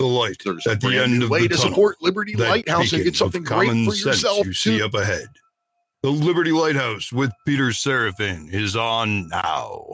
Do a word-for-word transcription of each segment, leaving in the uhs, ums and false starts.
The light There's a at the brand end new of way the to tunnel. support Liberty That Lighthouse and beacon get something of great common for sense yourself. you see too. up ahead. The Liberty Lighthouse with Peter Seraphin is on now.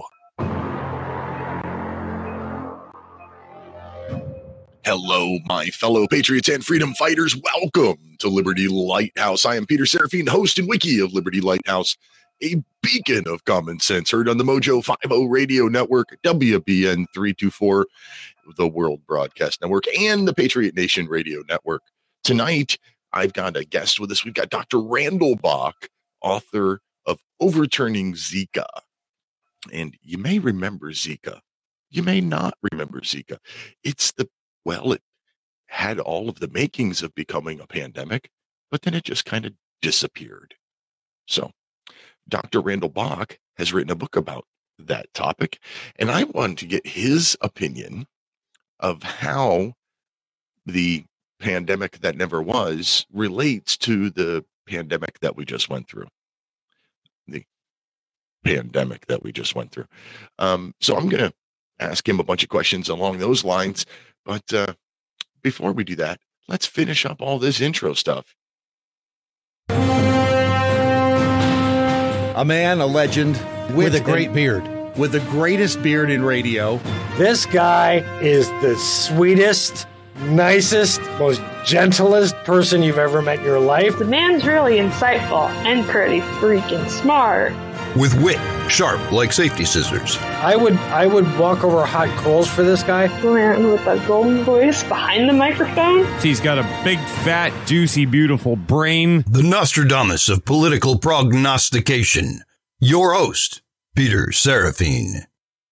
Hello, my fellow patriots and freedom fighters. Welcome to Liberty Lighthouse. I am Peter Seraphin, host and wiki of Liberty Lighthouse, a beacon of common sense, heard on the Mojo fifty radio network, W B N three twenty-four, the World Broadcast Network, and the Patriot Nation Radio Network. Tonight, I've got a guest with us. We've got Doctor Randall Bach, author of Overturning Zika. And you may remember Zika. You may not remember Zika. It's the Well, it had all of the makings of becoming a pandemic, but then it just kind of disappeared. So Doctor Randall Bach has written a book about that topic, and I wanted to get his opinion of how the pandemic that never was relates to the pandemic that we just went through. The pandemic that we just went through. Um, so I'm going to ask him a bunch of questions along those lines. But uh, before we do that, let's finish up all this intro stuff. A man, a legend, with a great beard. with the greatest beard in radio. This guy is the sweetest, nicest, most gentlest person you've ever met in your life. The man's really insightful and pretty freaking smart. With wit, sharp like safety scissors. I would I would walk over hot coals for this guy. The man with a golden voice behind the microphone. He's got a big, fat, juicy, beautiful brain. The Nostradamus of political prognostication. Your host, Peter Seraphin.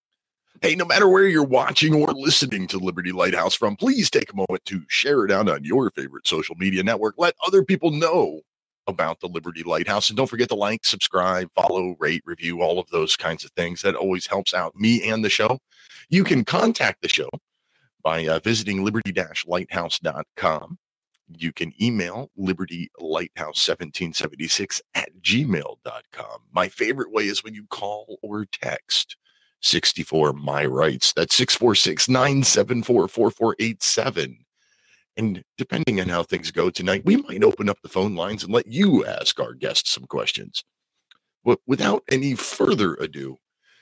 Hey, no matter where you're watching or listening to Liberty Lighthouse from, please take a moment to share it out on your favorite social media network. Let other people know about the Liberty Lighthouse. And don't forget to like, subscribe, follow, rate, review, all of those kinds of things. That always helps out me and the show. You can contact the show by uh, visiting liberty dash lighthouse dot com. You can email liberty lighthouse seventeen seventy-six at gmail dot com. My favorite way is when you call or text sixty-four My Rights. That's six four six, nine seven four, four four eight seven. And depending on how things go tonight, we might open up the phone lines and let you ask our guests some questions. But without any further ado,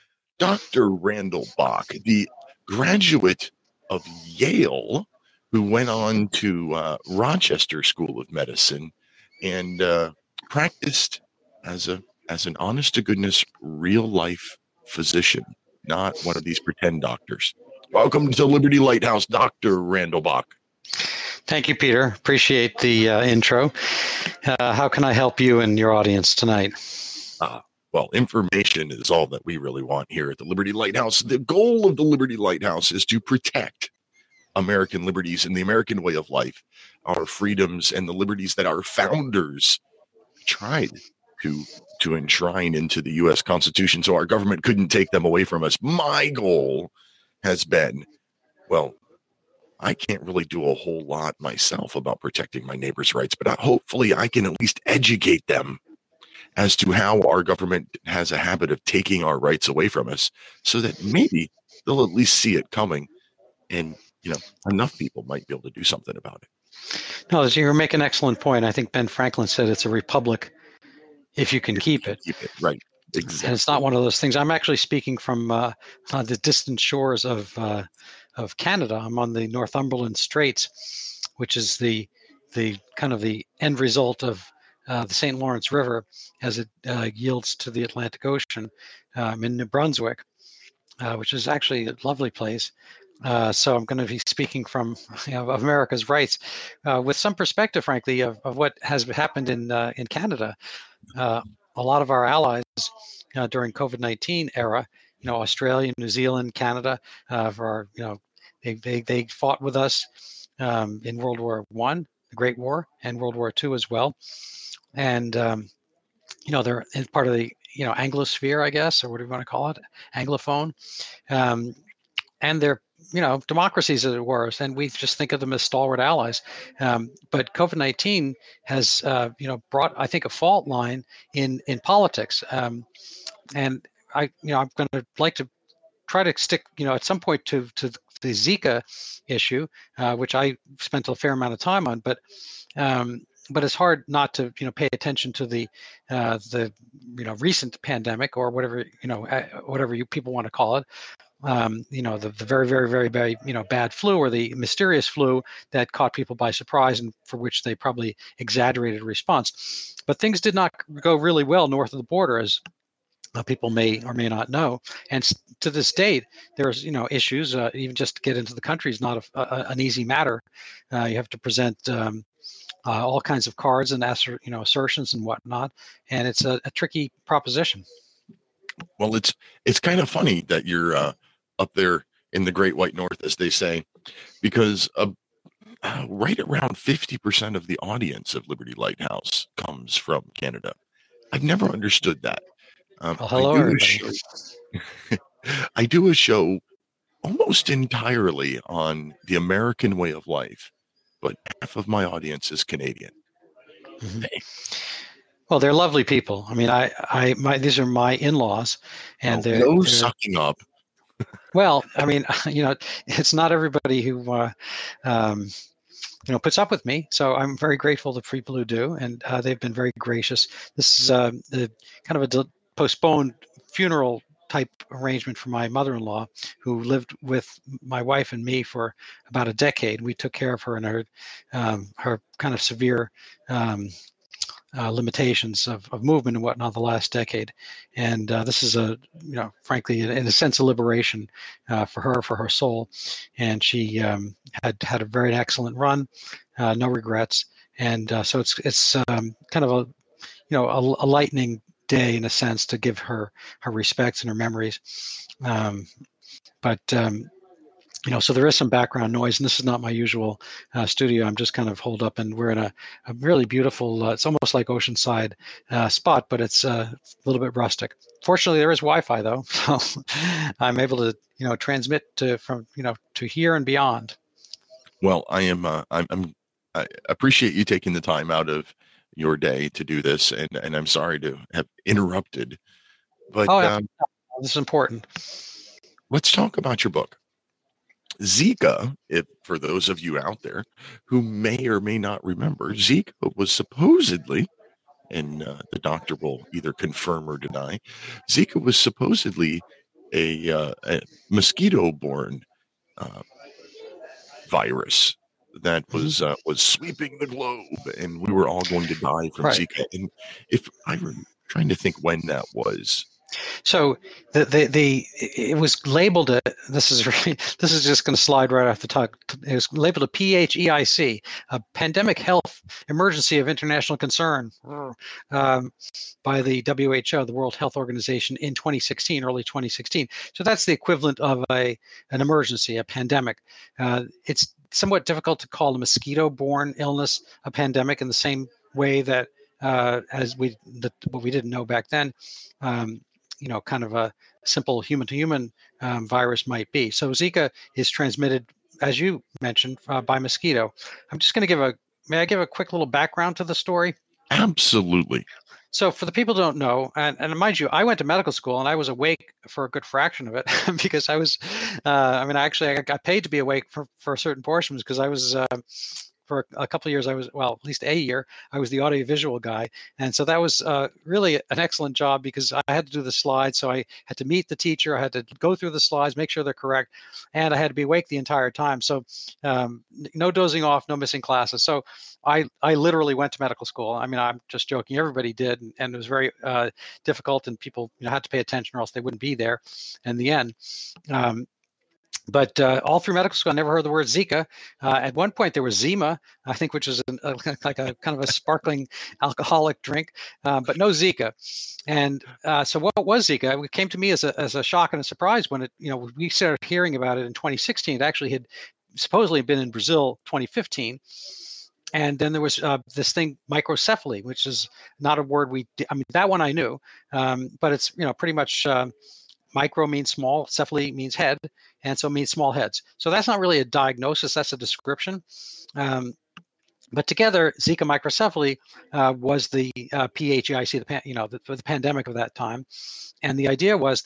Doctor Randall Bach, the graduate of Yale, who went on to uh, Rochester School of Medicine and uh, practiced as a as an honest to goodness, real life physician, not one of these pretend doctors. Welcome to Liberty Lighthouse, Doctor Randall Bach. Thank you, Peter. Appreciate the uh, intro. Uh, how can I help you and your audience tonight? Uh, well, information is all that we really want here at the Liberty Lighthouse. The goal of the Liberty Lighthouse is to protect American liberties and the American way of life, our freedoms and the liberties that our founders tried to, to enshrine into the U S Constitution so our government couldn't take them away from us. My goal has been, well, I can't really do a whole lot myself about protecting my neighbors' rights, but I, hopefully I can at least educate them as to how our government has a habit of taking our rights away from us so that maybe they'll at least see it coming and, you know, enough people might be able to do something about it. No, you make an excellent point. I think Ben Franklin said it's a republic if you can If keep you it. Keep it, right. Exactly. And it's not one of those things. I'm actually speaking from uh, uh, the distant shores of uh, of Canada. I'm on the Northumberland Straits, which is the the kind of the end result of uh, the Saint Lawrence River as it uh, yields to the Atlantic Ocean. I'm in New Brunswick, uh, which is actually a lovely place. Uh, so I'm going to be speaking from you know, of America's rights uh, with some perspective, frankly, of, of what has happened in uh, in Canada. Uh, a lot of our allies uh, during COVID nineteen era, you know, Australia, New Zealand, Canada, uh, for our, you know, they, they, they fought with us um, in World War One, the Great War, and World War Two as well. And, um, you know, they're part of the, you know, Anglosphere, I guess, or what do you want to call it? Anglophone. Um, and they're, you know, democracies as it were, and we just think of them as stalwart allies. Um, but COVID nineteen has, uh, you know, brought, I think, a fault line in in politics. Um, and I, you know, I'm going to like to try to stick, you know, at some point to to the Zika issue, uh, which I spent a fair amount of time on, but um, but it's hard not to you know pay attention to the uh, the you know recent pandemic or whatever you know uh, whatever you people want to call it. Um, you know the, the very very very very you know bad flu or the mysterious flu that caught people by surprise and for which they probably exaggerated response. But things did not go really well north of the border, as uh, people may or may not know. And s- to this date, there's you know issues. Uh, even just to get into the country is not a, a, an easy matter. Uh, you have to present um, uh, all kinds of cards and assert, you know assertions and whatnot, and it's a, a tricky proposition. Well, it's it's kind of funny that you're uh, up there in the Great White North, as they say, because uh, uh, right around fifty percent of the audience of Liberty Lighthouse comes from Canada. I've never understood that. Um, Well, hello, I do a everybody. show. I do a show almost entirely on the American way of life, but half of my audience is Canadian. Mhm. Hey, Well, they're lovely people. I mean, I, I, my, these are my in-laws, and no, they're, no they're sucking up. well. I mean, you know, it's not everybody who, uh, um, you know, puts up with me. So I'm very grateful to people who do, and uh, they've been very gracious. This is uh, the kind of a del- postponed funeral type arrangement for my mother-in-law, who lived with my wife and me for about a decade. We took care of her and her, um, her kind of severe. Um, uh, limitations of, of movement and whatnot the last decade. And uh, this is a, you know, frankly, in, in a sense of liberation uh, for her, for her soul. And she um, had had a very excellent run, uh, no regrets. And uh, so it's it's um, kind of a, you know, a, a lightening day in a sense to give her her respects and her memories. Um, but um, you know, so there is some background noise, and this is not my usual uh, studio. I'm just kind of holed up, and we're in a, a really beautiful, uh, it's almost like Oceanside uh, spot, but it's uh, a little bit rustic. Fortunately, there is Wi-Fi though, so I'm able to, you know, transmit to from, you know, to here and beyond. Well, I am. Uh, I'm, I'm. I appreciate you taking the time out of your day to do this, and and I'm sorry to have interrupted, but Oh, yeah, um, this is important. let's talk about your book. Zika, if for those of you out there who may or may not remember, Zika was supposedly, and uh, the doctor will either confirm or deny, Zika was supposedly a, uh, a mosquito-borne uh, virus that was uh, was sweeping the globe, and we were all going to die from Right. Zika. And if I'm trying to think when that was. So the the, the it was labeled a, this is really this is just going to slide right off the top. It was labeled a P H E I C, a pandemic health emergency of international concern, um, by the W H O, the World Health Organization, in twenty sixteen, early twenty sixteen. So that's the equivalent of a an emergency, a pandemic. Uh, it's somewhat difficult to call a mosquito-borne illness a pandemic in the same way that uh, as we that what we didn't know back then. Um, you know, kind of a simple human-to-human um, virus might be. So Zika is transmitted, as you mentioned, uh, by mosquito. I'm just going to give a, may I give a quick little background to the story? Absolutely. So for the people who don't know, and, and mind you, I went to medical school and I was awake for a good fraction of it because I was, uh, I mean, actually I got paid to be awake for, for certain portions because I was, uh, for a couple of years, I was, well, at least a year, I was the audiovisual guy. And so that was uh, really an excellent job because I had to do the slides. So I had to meet the teacher. I had to go through the slides, make sure they're correct. And I had to be awake the entire time. So um, no dozing off, no missing classes. So I, I literally went to medical school. I mean, I'm just joking. Everybody did. And, and it was very uh, difficult. And people, you know, had to pay attention or else they wouldn't be there in the end. Um, But uh, all through medical school, I never heard the word Zika. Uh, at one point, there was Zima, I think, which is an, a, like a kind of a sparkling alcoholic drink, uh, but no Zika. And uh, so, what was Zika? It came to me as a as a shock and a surprise when it, you know, we started hearing about it in twenty sixteen. It actually had supposedly been in Brazil twenty fifteen. And then there was uh, this thing, microcephaly, which is not a word we. I mean, that one I knew, um, but it's, you know, pretty much. Um, Micro means small, cephaly means head, and so it means small heads. So that's not really a diagnosis, that's a description. Um, but together, Zika microcephaly uh, was the uh, P H E I C, the pan, you know, the, the pandemic of that time. And the idea was that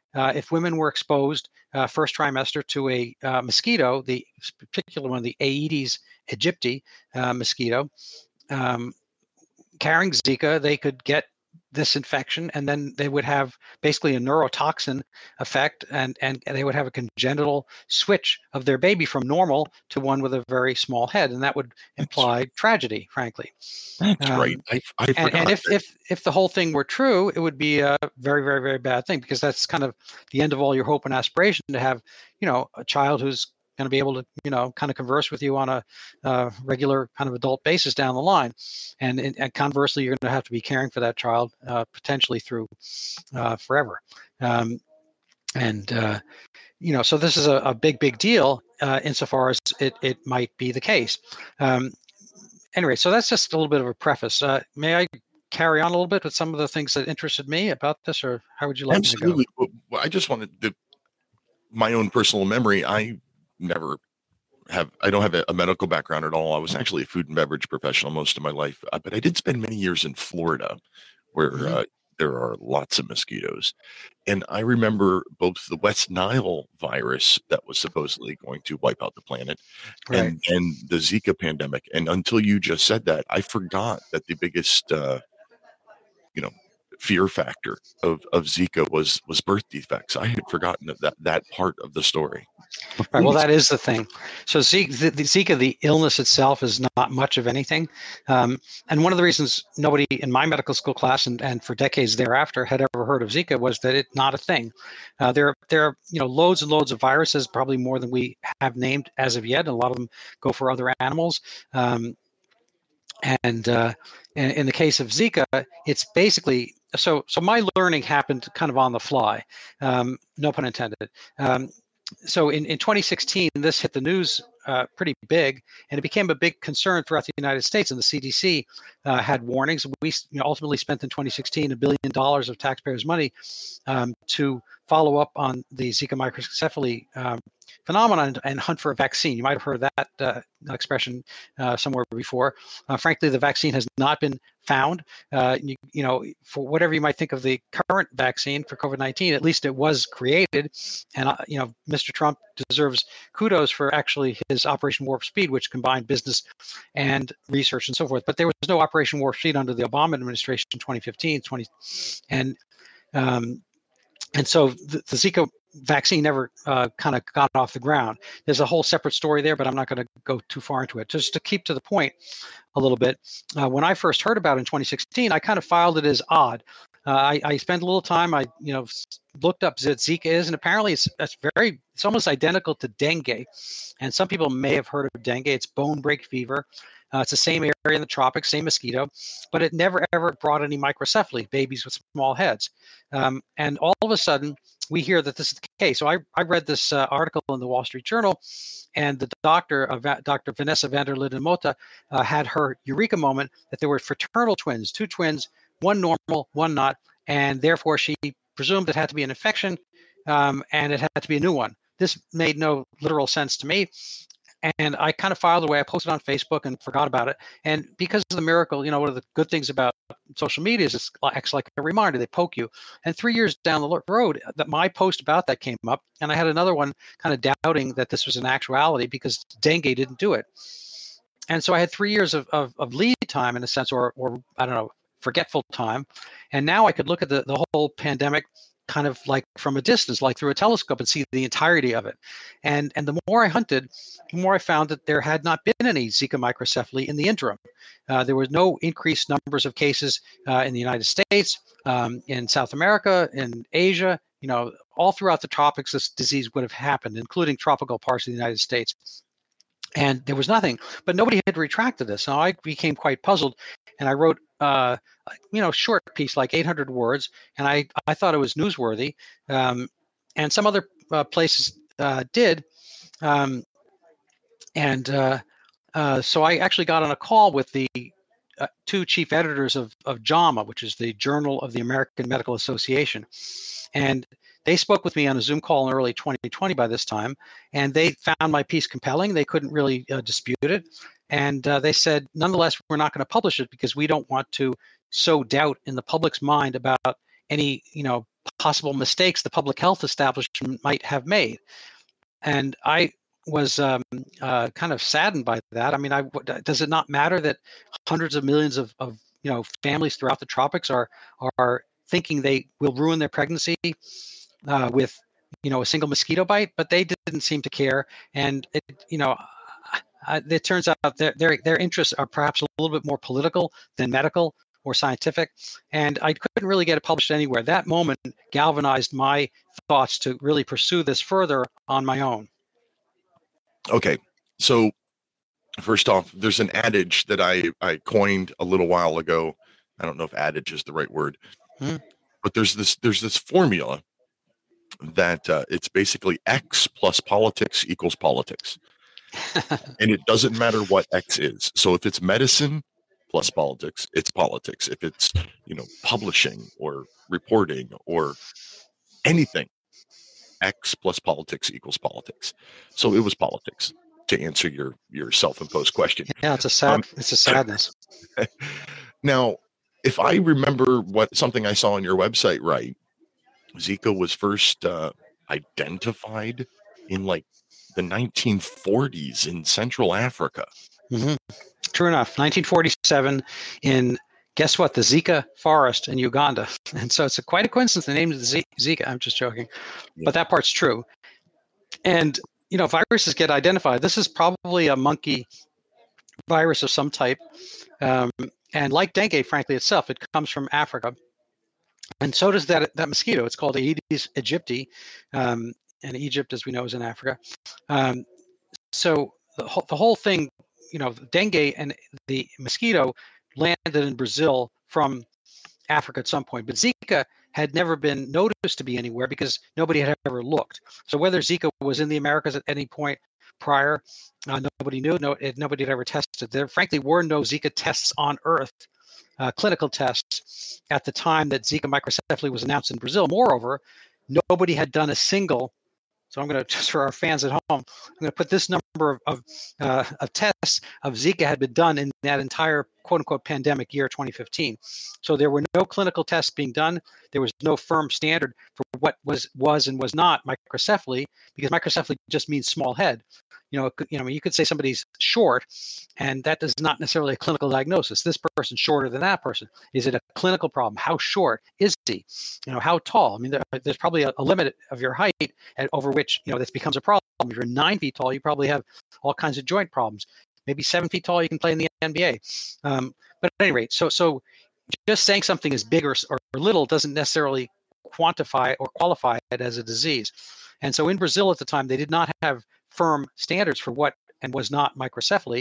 uh, if women were exposed uh, first trimester to a uh, mosquito, the particular one, the Aedes aegypti uh, mosquito, um, carrying Zika, they could get this infection, and then they would have basically a neurotoxin effect, and, and they would have a congenital switch of their baby from normal to one with a very small head, and that would imply that's, tragedy, frankly. That's um, right. I, I and, forgot. And if, if, if the whole thing were true, it would be a very, very, very bad thing, because that's kind of the end of all your hope and aspiration, to have, you know, a child who's going to be able to, you know, kind of converse with you on a uh, regular kind of adult basis down the line. And, and conversely, you're going to have to be caring for that child uh, potentially through uh, forever. Um, and, uh, you know, so this is a, a big, big deal uh, insofar as it, it might be the case. Um, anyway, so that's just a little bit of a preface. Uh, may I carry on a little bit with some of the things that interested me about this, or how would you like Absolutely. me to go? Well, I just wanted to, my own personal memory, I never have, I don't have a, a medical background at all. I was actually a food and beverage professional most of my life, uh, but I did spend many years in Florida, where mm-hmm. uh, there are lots of mosquitoes. And I remember both the West Nile virus that was supposedly going to wipe out the planet, right. and, and the Zika pandemic. And until you just said that, I forgot that the biggest, uh, you know, fear factor of, of Zika was was birth defects. I had forgotten that that part of the story. Right. Well, that is the thing. So Zika, the, the Zika, the illness itself is not much of anything. Um, and one of the reasons nobody in my medical school class and, and for decades thereafter had ever heard of Zika was that it's not a thing. Uh, there, there are, you know, loads and loads of viruses, probably more than we have named as of yet. A lot of them go for other animals. Um, and uh, in, in the case of Zika, it's basically, so so my learning happened kind of on the fly, um, no pun intended. Um, so in, in twenty sixteen, this hit the news uh, pretty big, and it became a big concern throughout the United States, and the C D C uh, had warnings. We you know, ultimately spent in twenty sixteen a billion dollars of taxpayers' money um, to follow up on the Zika microcephaly um, phenomenon and hunt for a vaccine. You might have heard that uh, expression uh, somewhere before. Uh, frankly, the vaccine has not been found. Uh, you, you know, for whatever you might think of the current vaccine for COVID nineteen, at least it was created. And, uh, you know, Mister Trump deserves kudos for actually his Operation Warp Speed, which combined business and research and so forth. But there was no Operation Warp Speed under the Obama administration in twenty fifteen, twenty, and um, and so the, the Zika vaccine never uh, kind of got off the ground. There's a whole separate story there, but I'm not going to go too far into it. Just to keep to the point a little bit, uh, when I first heard about it in twenty sixteen, I kind of filed it as odd. Uh, I, I spent a little time, I you know looked up what Zika is, and apparently it's that's very, it's almost identical to dengue. And some people may have heard of dengue. It's bone break fever. Uh, it's the same area in the tropics, same mosquito, but it never ever brought any microcephaly, babies with small heads. Um, and all of a sudden, we hear that this is the case. So I, I read this uh, article in the Wall Street Journal, and the doctor, uh, Doctor Vanessa van der Linden Mota, uh, had her eureka moment that there were fraternal twins, two twins, one normal, one not, and therefore she presumed it had to be an infection, um, and it had to be a new one. This made no literal sense to me. And I kind of filed away. I posted on Facebook and forgot about it. And because of the miracle, you know, one of the good things about social media is it acts like a reminder. They poke you. And three years down the road, that my post about that came up, and I had another one kind of doubting that this was an actuality because dengue didn't do it. And so I had three years of, of, of lead time in a sense, or, or I don't know, forgetful time. And now I could look at the, the whole pandemic kind of like from a distance, like through a telescope, and see the entirety of it. And and the more I hunted, the more I found that there had not been any Zika microcephaly in the interim. Uh, there was no increased numbers of cases uh, in the United States, um, in South America, in Asia. You know, all throughout the tropics, this disease would have happened, including tropical parts of the United States. And there was nothing, but nobody had retracted this. Now I became quite puzzled, and I wrote, uh, you know, short piece, like eight hundred words, and I, I thought it was newsworthy. Um, and some other uh, places uh, did. Um, and uh, uh, so I actually got on a call with the uh, two chief editors of, of JAMA, which is the Journal of the American Medical Association. And they spoke with me on a Zoom call in early twenty twenty by this time, and they found my piece compelling. They couldn't really uh, dispute it. And uh, they said, nonetheless, we're not going to publish it because we don't want to sow doubt in the public's mind about any, you know, possible mistakes the public health establishment might have made. And I was um, uh, kind of saddened by that. I mean, I, does it not matter that hundreds of millions of, of you know families throughout the tropics are are thinking they will ruin their pregnancy uh, with you know a single mosquito bite, but they didn't seem to care. And it you know uh, it turns out their their their interests are perhaps a little bit more political than medical or scientific. And I couldn't really get it published anywhere. That moment galvanized my thoughts to really pursue this further on my own. Okay, so first off, there's an adage that I, I coined a little while ago. I don't know if adage is the right word, hmm. but there's this there's this formula that uh, it's basically X plus politics equals politics. And it doesn't matter what X is. So if it's medicine plus politics, it's politics. If it's, you know, publishing or reporting or anything, X plus politics equals politics. So it was politics, to answer your your self-imposed question. Yeah, it's a sad um, it's a sadness. Now, if I remember what something I saw on your website right, Zika was first uh, identified in like the nineteen forties in Central Africa. Mm-hmm. True enough, nineteen forty-seven in, guess what, the Zika forest in Uganda. And so it's a, quite a coincidence the name of the Z- Zika. I'm just joking, yeah. But that part's true. And you know, viruses get identified. This is probably a monkey virus of some type. Um, and like dengue, frankly, itself, it comes from Africa. And so does that that mosquito. It's called Aedes aegypti. Um, and Egypt, as we know, is in Africa. Um, so the whole, the whole thing, you know, dengue and the mosquito landed in Brazil from Africa at some point. But Zika had never been noticed to be anywhere because nobody had ever looked. So whether Zika was in the Americas at any point prior, uh, nobody knew. No, it, nobody had ever tested. There, frankly, were no Zika tests on Earth, uh, clinical tests, at the time that Zika microcephaly was announced in Brazil. Moreover, nobody had done a single. So I'm going to, just for our fans at home, I'm going to put this number of of, uh, of tests of Zika had been done in that entire quote unquote pandemic year twenty fifteen. So there were no clinical tests being done. There was no firm standard for what was was and was not microcephaly, because microcephaly just means small head. You know, you know, you could say somebody's short, and that is not necessarily a clinical diagnosis. This person's shorter than that person. Is it a clinical problem? How short is he? You know, how tall? I mean, there, there's probably a, a limit of your height at, over which, you know, this becomes a problem. If you're nine feet tall, you probably have all kinds of joint problems. Maybe seven feet tall, you can play in the N B A. Um, but at any rate, so so just saying something is big or, or little doesn't necessarily quantify or qualify it as a disease. And so in Brazil at the time, they did not have firm standards for what and was not microcephaly.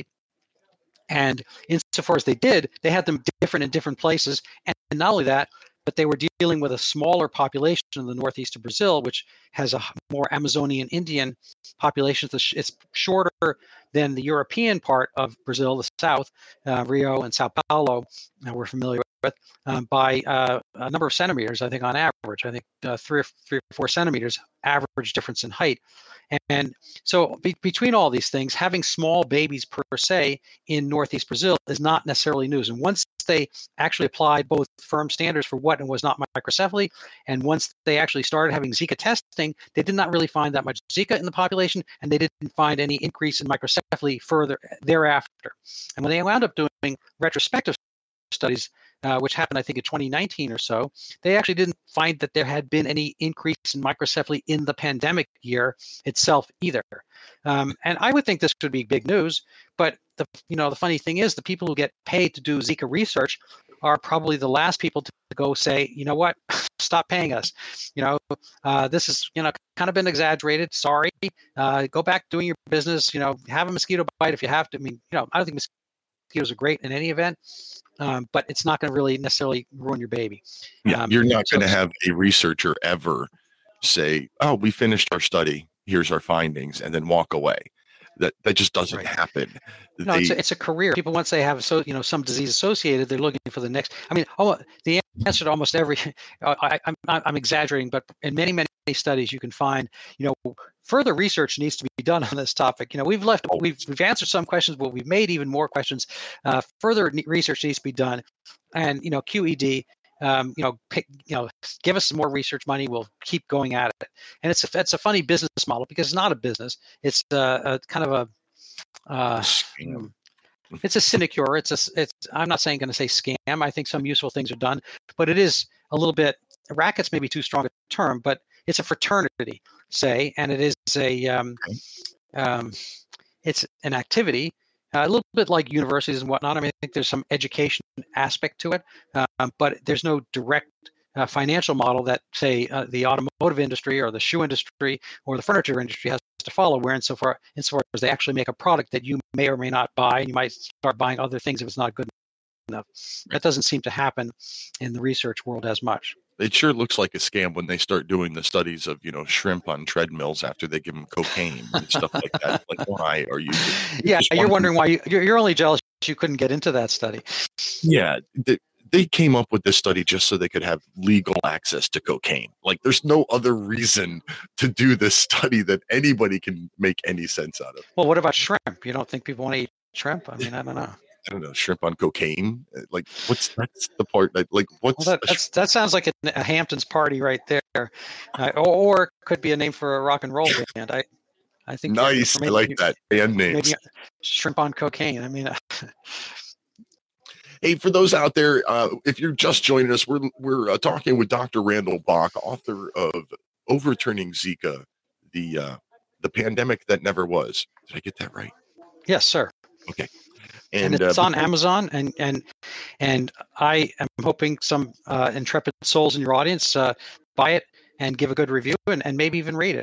And insofar as they did, they had them different in different places. And not only that, but they were dealing with a smaller population in the northeast of Brazil, which has a more Amazonian Indian population. It's shorter than the European part of Brazil, the south, uh, Rio and Sao Paulo, uh, we're familiar with, um, by uh, a number of centimeters, I think on average. I think uh, three, or, three or four centimeters average difference in height. And so be, between all these things, having small babies per se in Northeast Brazil is not necessarily news. And once they actually applied both firm standards for what and was not microcephaly, and once they actually started having Zika testing, they did not really find that much Zika in the population, and they didn't find any increase in microcephaly further thereafter. And when they wound up doing retrospective studies, uh, which happened, I think, in twenty nineteen or so, they actually didn't find that there had been any increase in microcephaly in the pandemic year itself either. Um, and I would think this would be big news, but the you know the funny thing is, the people who get paid to do Zika research are probably the last people to go say, you know what, stop paying us. You know, uh, this is you know kind of been exaggerated. Sorry, uh, go back doing your business. You know, have a mosquito bite if you have to. I mean, you know, I don't think mosquitoes are great in any event. Um, but it's not going to really necessarily ruin your baby. Yeah, um, you're not so, going to have a researcher ever say, "Oh, we finished our study. Here's our findings," and then walk away. That that just doesn't right. happen. No, they, it's, a, it's a career. People, once they have so you know some disease associated, they're looking for the next. I mean, oh, the answer to almost every. I, I'm I'm exaggerating, but in many many studies, you can find you know further research needs to be done on this topic. You know, we've left we've we've answered some questions, but we've made even more questions. Uh, further research needs to be done, and you know, Q E D Um, you know, pick, you know, give us some more research money. We'll keep going at it. And it's a, it's a funny business model because it's not a business. It's a, a kind of a, uh, it's a sinecure. It's a, it's, I'm not saying going to say scam. I think some useful things are done, but it is a little bit, rackets may be too strong a term, but it's a fraternity, say, and it is a, um, um, it's an activity. Uh, a little bit like universities and whatnot. I mean, I think there's some education aspect to it, um, but there's no direct uh, financial model that, say, uh, the automotive industry or the shoe industry or the furniture industry has to follow. Where insofar, insofar as they actually make a product that you may or may not buy, and you might start buying other things if it's not good enough. That doesn't seem to happen in the research world as much. It sure looks like a scam when they start doing the studies of, you know, shrimp on treadmills after they give them cocaine and stuff like that. Like, why are you? Yeah, you're wondering why you, you're, you're only jealous you couldn't get into that study. Yeah, they, they came up with this study just so they could have legal access to cocaine. Like, there's no other reason to do this study that anybody can make any sense out of. Well, what about shrimp? You don't think people want to eat shrimp? I mean, I don't know. I don't know, shrimp on cocaine. Like, what's that's the part that, like, what's well, that, that's, that sounds like a, a Hamptons party right there, uh, or, or could be a name for a rock and roll band. I, I think nice. I like that band names. Shrimp on cocaine. I mean, hey, for those out there, uh, if you're just joining us, we're we're uh, talking with Doctor Randall Bach, author of Overturning Zika, the uh, the pandemic that never was. Did I get that right? Yes, sir. Okay. And, and it's uh, on Amazon, and and and I am hoping some uh, intrepid souls in your audience uh, buy it and give a good review, and, and maybe even read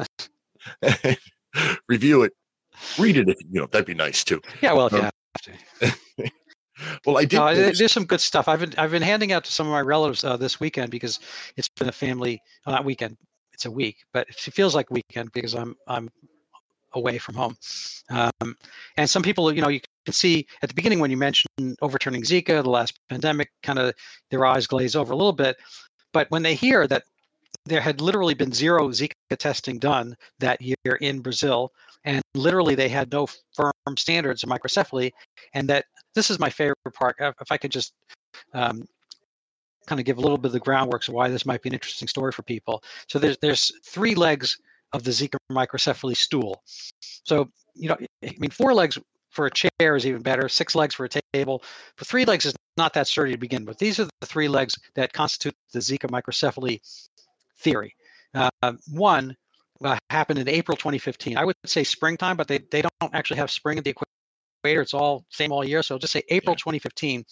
it. Review it, read it if you know. That'd be nice too. Yeah, well, if um, you have to. Well, I did. No, there's some good stuff. I've been I've been handing out to some of my relatives uh, this weekend because it's been a family. Well, not weekend. It's a week, but it feels like weekend because I'm I'm away from home. Um, and some people, you know, you can see at the beginning when you mentioned overturning Zika, the last pandemic, kind of their eyes glaze over a little bit. But when they hear that there had literally been zero Zika testing done that year in Brazil, and literally they had no firm standards of microcephaly, and that this is my favorite part. If I could just um, kind of give a little bit of the groundwork of why this might be an interesting story for people. So there's there's three legs of the Zika microcephaly stool. So, you know, I mean, four legs for a chair is even better. Six legs for a table. But three legs is not that sturdy to begin with. These are the three legs that constitute the Zika microcephaly theory. Uh, one uh, happened in April twenty fifteen. I would say springtime, but they, they don't actually have spring at the equator. It's all same all year. So I'll just say April twenty fifteen.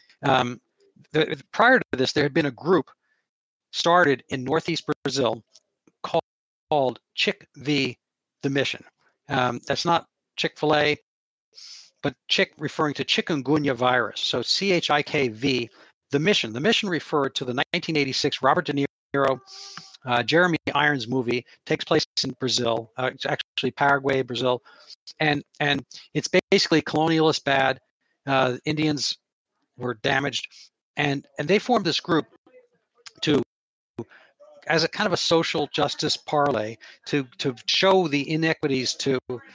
Um, the, prior to this, there had been a group started in Northeast Brazil called called Chick V, the mission. Um, that's not Chick-fil-A, but Chick referring to chikungunya virus. So C H I K V, the mission. The mission referred to the nineteen eighty-six Robert De Niro, uh, Jeremy Irons movie. Takes place in Brazil. Uh, it's actually Paraguay, Brazil, and and it's basically colonialist bad. Uh, Indians were damaged, and and they formed this group to, as a kind of a social justice parlay, to to show the inequities to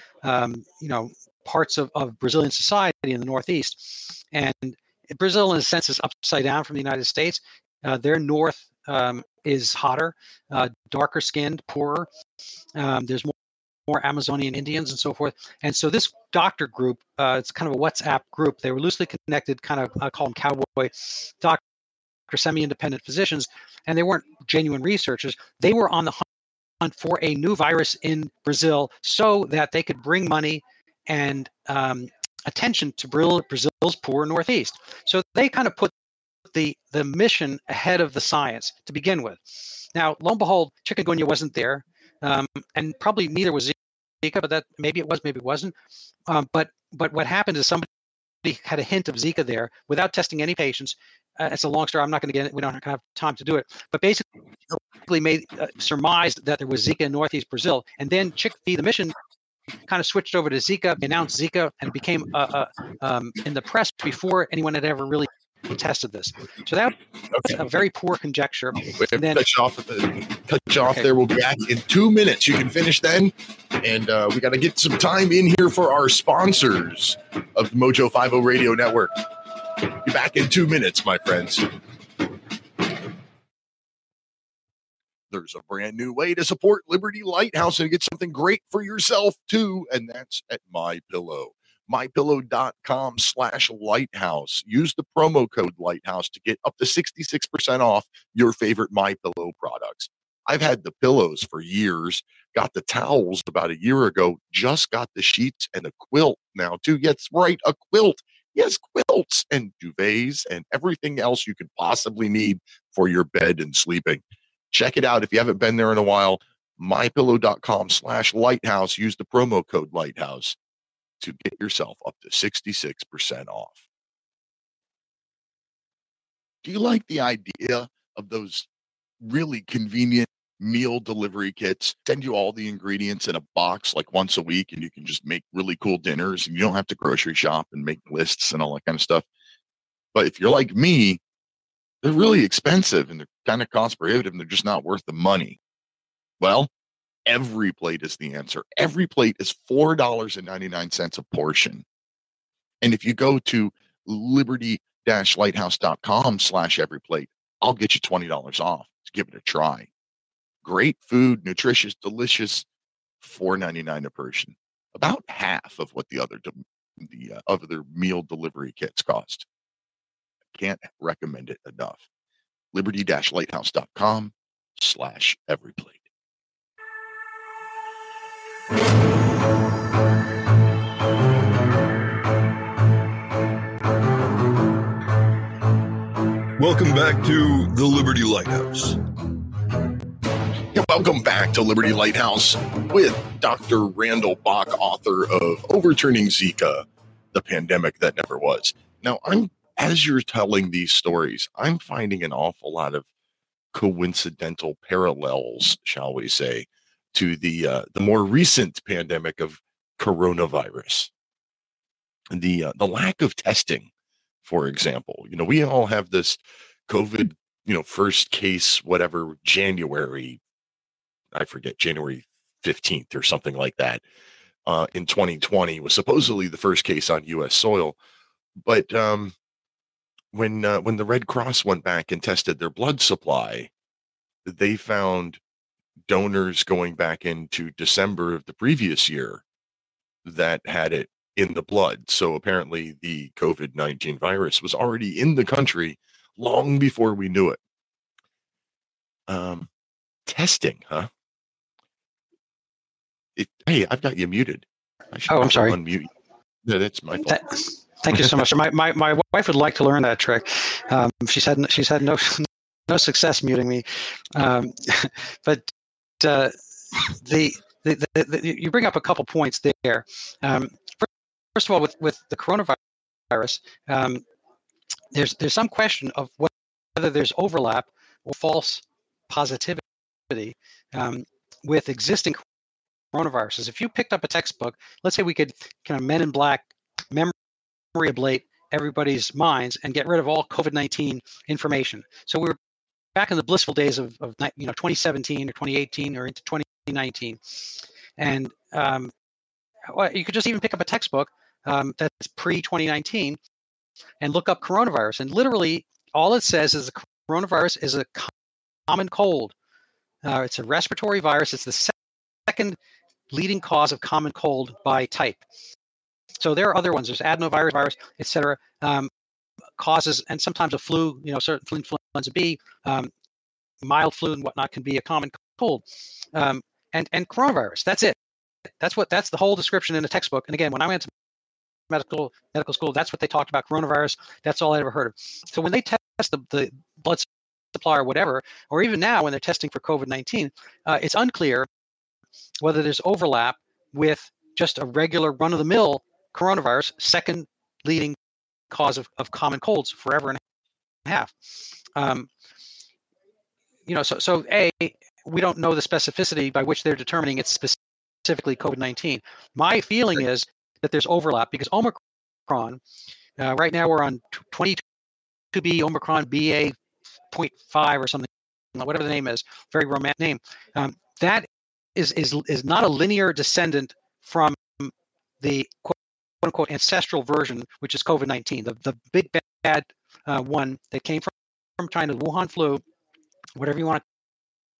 um, you know parts of, of Brazilian society in the Northeast. And Brazil, in a sense, is upside down from the United States. Uh, their north um, is hotter, uh, darker skinned, poorer. Um, there's more, more Amazonian Indians and so forth. And so this doctor group, uh, it's kind of a WhatsApp group. They were loosely connected, kind of, I call them cowboy doctors, semi-independent physicians, and they weren't genuine researchers. They were on the hunt for a new virus in Brazil so that they could bring money and um, attention to Brazil's poor Northeast. So they kind of put the, the mission ahead of the science to begin with. Now, lo and behold, chikungunya wasn't there, um, and probably neither was Zika, but that maybe it was, maybe it wasn't. Um, but but what happened is somebody had a hint of Zika there without testing any patients. Uh, it's a long story. I'm not going to get it. We don't have time to do it. But basically made uh, surmised that there was Zika in Northeast Brazil. And then Chick V, the mission, kind of switched over to Zika, announced Zika, and became uh, uh, um, in the press before anyone had ever really tested this. So that was okay. A very poor conjecture. Wait, and then, cut you off, cut you off okay. there. We'll be back in two minutes. You can finish then. And uh, we got to get some time in here for our sponsors of the Mojo fifty Radio Network. Be back in two minutes, my friends. there's a brand new way to support Liberty Lighthouse and get something great for yourself too, and that's at MyPillow. MyPillow.com slash Lighthouse. Use the promo code Lighthouse to get up to sixty-six percent off your favorite MyPillow products. I've had the pillows for years, got the towels about a year ago, just got the sheets and a quilt now too. Yes, right, a quilt. Yes, quilts and duvets and everything else you could possibly need for your bed and sleeping. Check it out if you haven't been there in a while. MyPillow.com slash Lighthouse. Use the promo code Lighthouse to get yourself up to sixty-six percent off. Do you like the idea of those really convenient meal delivery kits? Send you all the ingredients in a box like once a week, and you can just make really cool dinners, and you don't have to grocery shop and make lists and all that kind of stuff. But if you're like me, they're really expensive and they're kind of cost prohibitive and they're just not worth the money. Well, Every Plate is the answer. Every Plate is four dollars and ninety-nine cents a portion. And if you go to liberty-lighthouse.com slash every plate, I'll get you twenty dollars off to give it a try. Great food, nutritious, delicious, four dollars and ninety-nine cents a person. About half of what the other the uh, other meal delivery kits cost. Can't recommend it enough. Liberty-lighthouse.com slash every plate. Welcome back to the Liberty Lighthouse. Yeah, welcome back to Liberty Lighthouse with Doctor Randall Bach, author of Overturning Zika, the Pandemic That Never Was. Now, I'm as you're telling these stories, I'm finding an awful lot of coincidental parallels, shall we say, to the uh, the more recent pandemic of coronavirus. The uh, the lack of testing, for example. You know, we all have this COVID, you know, first case, whatever, January, I forget, January fifteenth or something like that, uh, in twenty twenty was supposedly the first case on U S soil. But um, when uh, when the Red Cross went back and tested their blood supply, they found donors going back into December of the previous year that had it in the blood. So apparently the COVID nineteen virus was already in the country long before we knew it. Um, testing, huh? It, hey, I've got you muted. I should oh, I'm sorry. Unmute you. No, that's my fault. That, thank you so much. My, my my wife would like to learn that trick. Um, she's had she's had no no success muting me, um, but uh, the, the, the, the you bring up a couple points there. Um, first of all, with with the coronavirus, um, there's there's some question of whether there's overlap or false positivity um, with existing coronaviruses. If you picked up a textbook, let's say we could kind of Men in Black memory ablate everybody's minds and get rid of all COVID nineteen information. So we were back in the blissful days of, of you know twenty seventeen or twenty eighteen or into twenty nineteen, and um, well, you could just even pick up a textbook um, that's pre twenty nineteen and look up coronavirus, and literally all it says is the coronavirus is a common cold. Uh, it's a respiratory virus. It's the second leading cause of common cold by type. So there are other ones. There's adenovirus, virus, et cetera. Um, causes, and sometimes a flu, you know, certain influenza B, um, mild flu and whatnot can be a common cold. Um, and, and coronavirus, that's it. That's what, that's the whole description in the textbook. And again, when I went to medical medical school, that's what they talked about, coronavirus. That's all I ever heard of. So when they test the, the blood supply or whatever, or even now when they're testing for COVID nineteen, uh, it's unclear whether there's overlap with just a regular run-of-the-mill coronavirus, second leading cause of, of common colds forever and a half. Um, you know, so, so A, we don't know the specificity by which they're determining it's specifically COVID nineteen. My feeling is that there's overlap because Omicron, uh, right now we're on twenty-two B Omicron B A point five or something, whatever the name is, very romantic name. Um, that is, is, is not a linear descendant from the quote unquote ancestral version, which is COVID nineteen, the, the big bad uh, one that came from, from China, the Wuhan flu, whatever you want to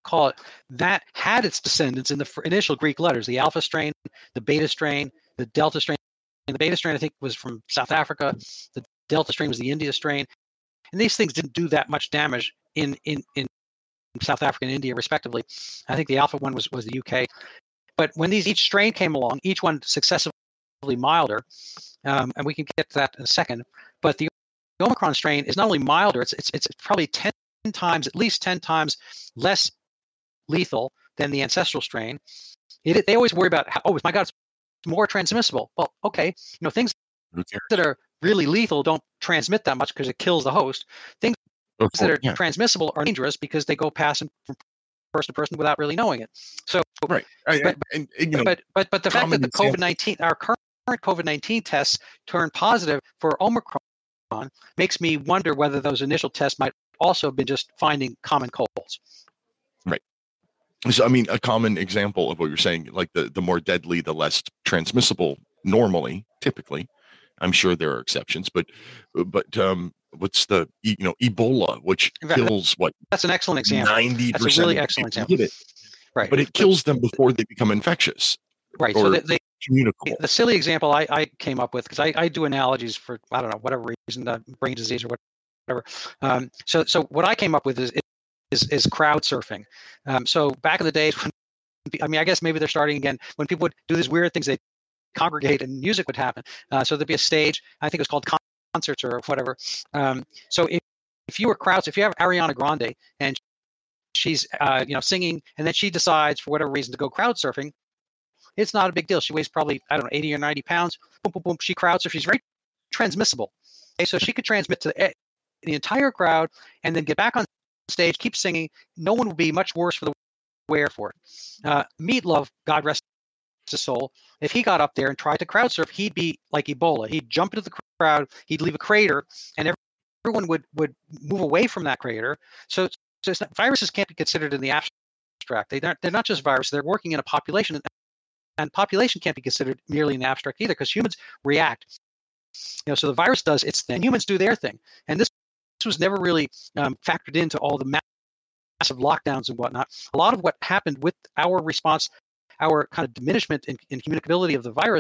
call it, that had its descendants in the initial Greek letters, the alpha strain, the beta strain, the delta strain. And the beta strain, I think, was from South Africa. The delta strain was the India strain. And these things didn't do that much damage in, in, in South Africa and India, respectively. I think the alpha one was, was the U K. But when these each strain came along, each one successively milder, um, and we can get to that in a second. But the Omicron strain is not only milder, it's it's it's probably ten times, at least ten times less lethal than the ancestral strain. It, they always worry about, how, oh my God, it's more transmissible. Well, okay, you know, things that are really lethal don't transmit that much because it kills the host. Things oh, that are yeah. transmissible are dangerous because they go passing from person to person without really knowing it. So right, but, and, and, and, you know, but but but the fact that the COVID nineteen, our current COVID nineteen tests turned positive for Omicron makes me wonder whether those initial tests might also have been just finding common colds. Right. So, I mean, a common example of what you're saying, like the, the more deadly, the less transmissible normally, typically. I'm sure there are exceptions, but but um, what's the, you know, Ebola, which kills what? That's an excellent example. ninety percent That's a really excellent example. It. Right. But it kills them before they become infectious. Right. Or So they, they, communicable. the silly example I, I came up with, because I, I do analogies for, I don't know, whatever reason, uh, brain disease or whatever. Um, so so what I came up with is is, is crowd surfing. Um, so back in the days, when, I mean, I guess maybe they're starting again, when people would do these weird things, they'd congregate and music would happen. Uh, so there'd be a stage, I think it was called concerts or whatever. Um, so if, if you were crowds, if you have Ariana Grande and she's uh, you know singing, and then she decides for whatever reason to go crowd surfing, it's not a big deal. She weighs probably, I don't know, eighty or ninety pounds. Boom, boom, boom. She crowd surfs. She's very transmissible. Okay, so she could transmit to the, the entire crowd and then get back on stage, keep singing. No one would be much worse for the wear for it. Uh, Meatloaf, God rest his soul, if he got up there and tried to crowd surf, he'd be like Ebola. He'd jump into the crowd, he'd leave a crater, and everyone would, would move away from that crater. So, so it's not, viruses can't be considered in the abstract. They, they're, they're not just viruses. They're working in a population. And population can't be considered merely in the abstract either, because humans react. You know, so the virus does its thing, humans do their thing, and this, this was never really um, factored into all the massive lockdowns and whatnot. A lot of what happened with our response, our kind of diminishment in, in communicability of the virus,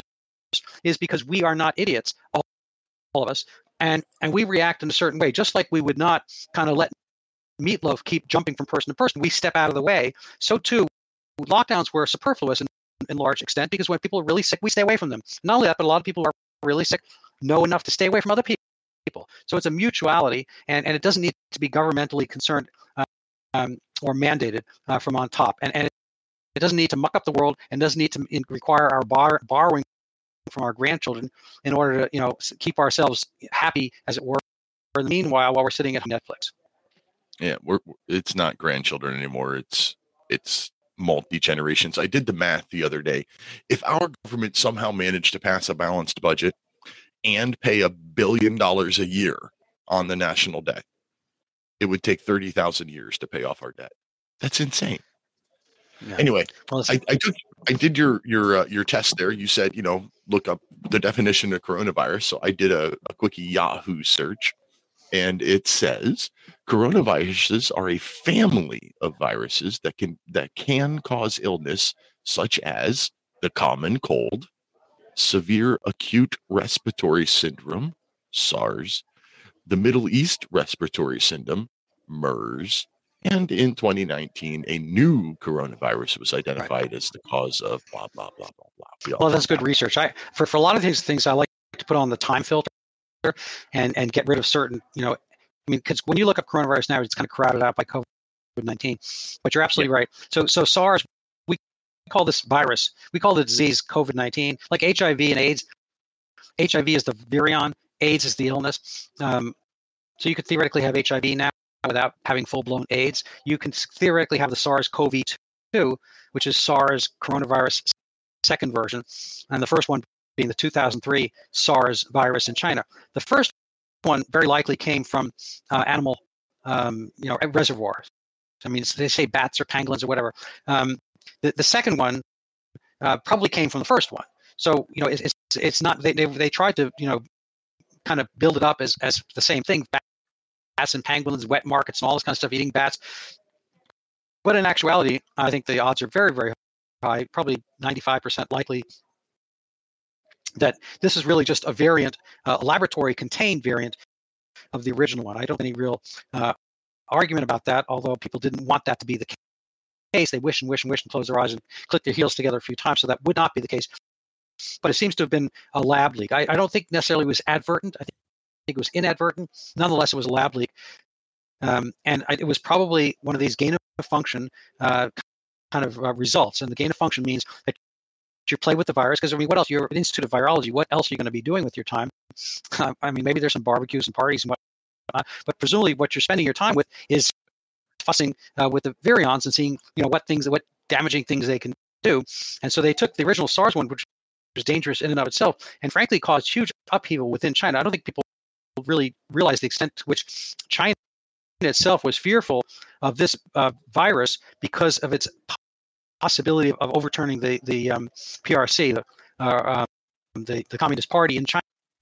is because we are not idiots, all, all of us, and and we react in a certain way, just like we would not kind of let Meatloaf keep jumping from person to person. We step out of the way. So too, lockdowns were superfluous in, in large extent, because when people are really sick, we stay away from them. Not only that, but a lot of people who are really sick know enough to stay away from other people. So it's a mutuality, and, and it doesn't need to be governmentally concerned uh, um, or mandated uh, from on top. And, and it, it doesn't need to muck up the world, and doesn't need to in, require our bar, borrowing from our grandchildren in order to, you know, keep ourselves happy, as it were, or in the meanwhile, while we're sitting at Netflix. Yeah, we're it's not grandchildren anymore. It's it's multi-generations. I did the math the other day. If our government somehow managed to pass a balanced budget and pay a billion dollars a year on the national debt, it would take thirty thousand years to pay off our debt. That's insane. Yeah. Anyway, well, I, I took I did your your uh, your test there. You said, you know, look up the definition of coronavirus. So I did a, a quick Yahoo search, and it says coronaviruses are a family of viruses that can that can cause illness, such as the common cold, severe acute respiratory syndrome, SARS, the Middle East respiratory syndrome, MERS, and in twenty nineteen, a new coronavirus was identified right. as the cause of blah, blah, blah, blah, blah. Well, that's good that. research. I for, for a lot of these things, I like to put on the time filter and, and get rid of certain, you know, I mean, because when you look up coronavirus now, it's kind of crowded out by COVID nineteen. But you're absolutely yeah. right. So, so SARS, we call this virus, we call the disease COVID nineteen, like H I V and AIDS. H I V is the virion, AIDS is the illness. Um, so you could theoretically have H I V now without having full-blown AIDS. You can theoretically have the SARS C o V two, which is SARS coronavirus second version, and the first one being the two thousand three SARS virus in China. The first one very likely came from uh, animal, um, you know, reservoirs. I mean, they say bats or pangolins or whatever. Um, the, the second one uh, probably came from the first one. So, you know, it's it's, it's not, they, they they tried to, you know, kind of build it up as, as the same thing. Bats and pangolins, wet markets, and all this kind of stuff, eating bats. but in actuality, I think the odds are very, very high, probably ninety-five percent likely that this is really just a variant, uh, a laboratory-contained variant of the original one. I don't have any real uh, argument about that, although people didn't want that to be the case. They wish and wish and wish and close their eyes and click their heels together a few times, so that would not be the case. But it seems to have been a lab leak. I, I don't think necessarily it was advertent. I think it was inadvertent. Nonetheless, it was a lab leak. Um, and I, it was probably one of these gain-of-function uh, kind of uh, results. And the gain-of-function means that you play with the virus, because I mean, what else? You're an Institute of Virology. What else are you going to be doing with your time? Uh, I mean, maybe there's some barbecues and parties and whatnot, but presumably what you're spending your time with is fussing uh, with the virions and seeing, you know, what things, what damaging things they can do. And so they took the original SARS one, which was dangerous in and of itself, and frankly caused huge upheaval within China. I don't think people really realize the extent to which China itself was fearful of this uh, virus because of its possibility of overturning the the um, P R C, the, uh, um, the the Communist Party in China.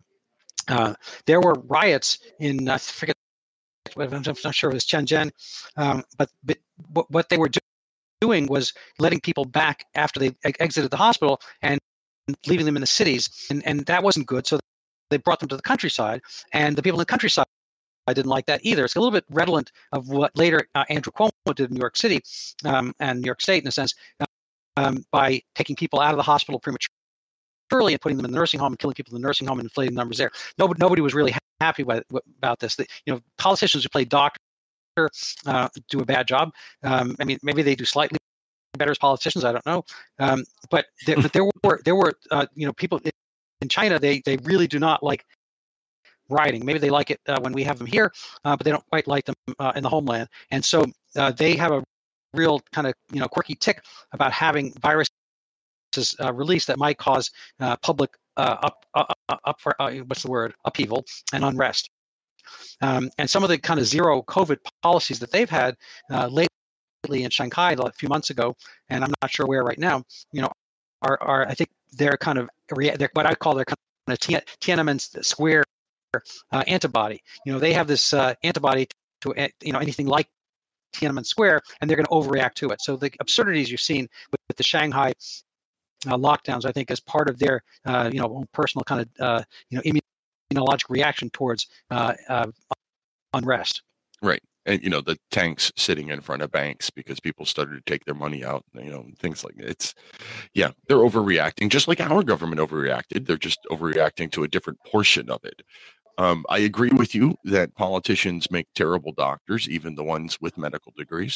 Uh, there were riots in I forget, I'm not sure if it was Shenzhen, um, but, but what they were do- doing was letting people back after they exited the hospital and leaving them in the cities, and and that wasn't good. So they brought them to the countryside, and the people in the countryside I didn't like that either. It's a little bit redolent of what later uh, Andrew Cuomo did in New York City um, and New York State, in a sense, um, by taking people out of the hospital prematurely and putting them in the nursing home and killing people in the nursing home and inflating numbers there. Nobody, nobody was really happy with, about this. The, you know, politicians who play doctor uh, do a bad job. Um, I mean, maybe they do slightly better as politicians. I don't know. Um, but there, but there were there were uh, you know, people in China. They they really do not like rioting. Maybe they like it uh, when we have them here, uh, but they don't quite like them uh, in the homeland. And so uh, they have a real kind of, you know, quirky tick about having viruses uh, released that might cause uh, public uh, up up, up for, uh, what's the word upheaval and unrest. Um, and some of the kind of zero COVID policies that they've had uh, lately in Shanghai a few months ago, and I'm not sure where right now, you know, are are I think they're kind of they're what I call their kind of Tiananmen Square Uh, antibody. You know, they have this uh, antibody to, uh, you know, anything like Tiananmen Square, and they're going to overreact to it. So the absurdities you've seen with, with the Shanghai uh, lockdowns, I think, is part of their, uh, you know, own personal kind of, uh, you know, immunologic reaction towards uh, uh, unrest. Right. And, you know, the tanks sitting in front of banks because people started to take their money out, you know, things like that. It's, yeah, they're overreacting, just like our government overreacted. They're just overreacting to a different portion of it. Um, I agree with you that politicians make terrible doctors, even the ones with medical degrees.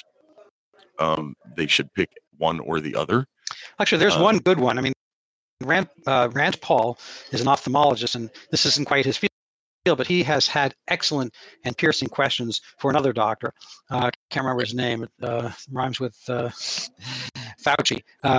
Um, they should pick one or the other. Actually, there's um, one good one. I mean, Rand, uh, Rand Paul is an ophthalmologist, and this isn't quite his field, but he has had excellent and piercing questions for another doctor. I uh, can't remember his name. It uh, rhymes with uh, Fauci. Uh,